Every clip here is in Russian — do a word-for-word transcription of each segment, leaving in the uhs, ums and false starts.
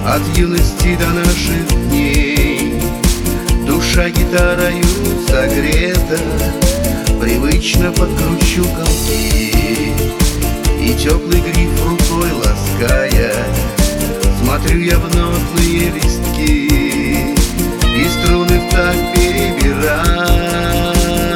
от юности до наших дней. Душа гитарою согрета, привычно подкручу колки, и теплый гриф рукой лаская, смотрю я в нотные листки, и струны в такт перебираю.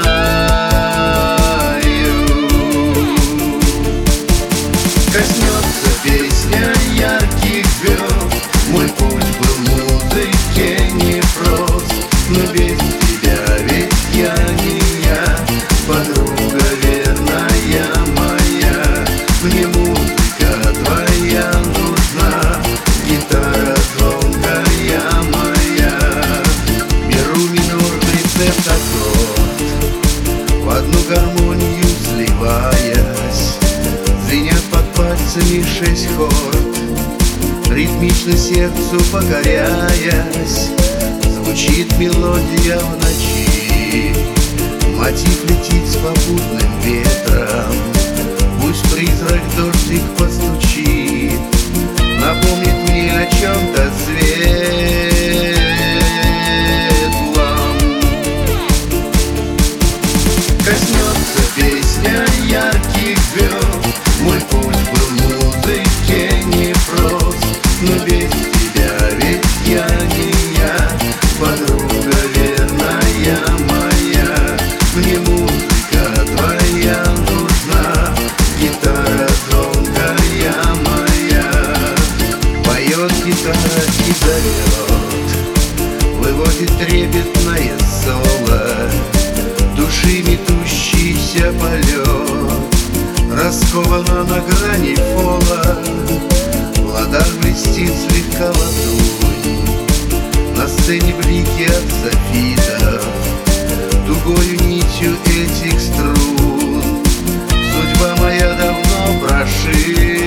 Коснется песня ярких звезд, мой путь был музыке непрост, но без тебя ведь я не я, подруга верная моя. Мне музыка твоя нужна, гитара звонкая моя. Беру минорный пентаккорд, в одну гармонию сливаясь, звенят под пальцами шесть хорд, ритмично сердцу покоряясь. Звучит мелодия в ночи, мотив летит с попутным ветром. Пусть призрак дождик постучит, напомнит мне о чем-то светлом. Коснется песня ярких звезд, мой путь был музыке непрост, но без тебя ведь я не я, подруга верная моя. Мне музыка твоя нужна, гитара звонкая моя. Поет гитара и зовет, выводит трепетное соло, души метущийся полет, раскована на грани фола. В ладах блестит слегка ладонь, на сцене блики от софитов, тугою нитью этих струн судьба моя давно прошита.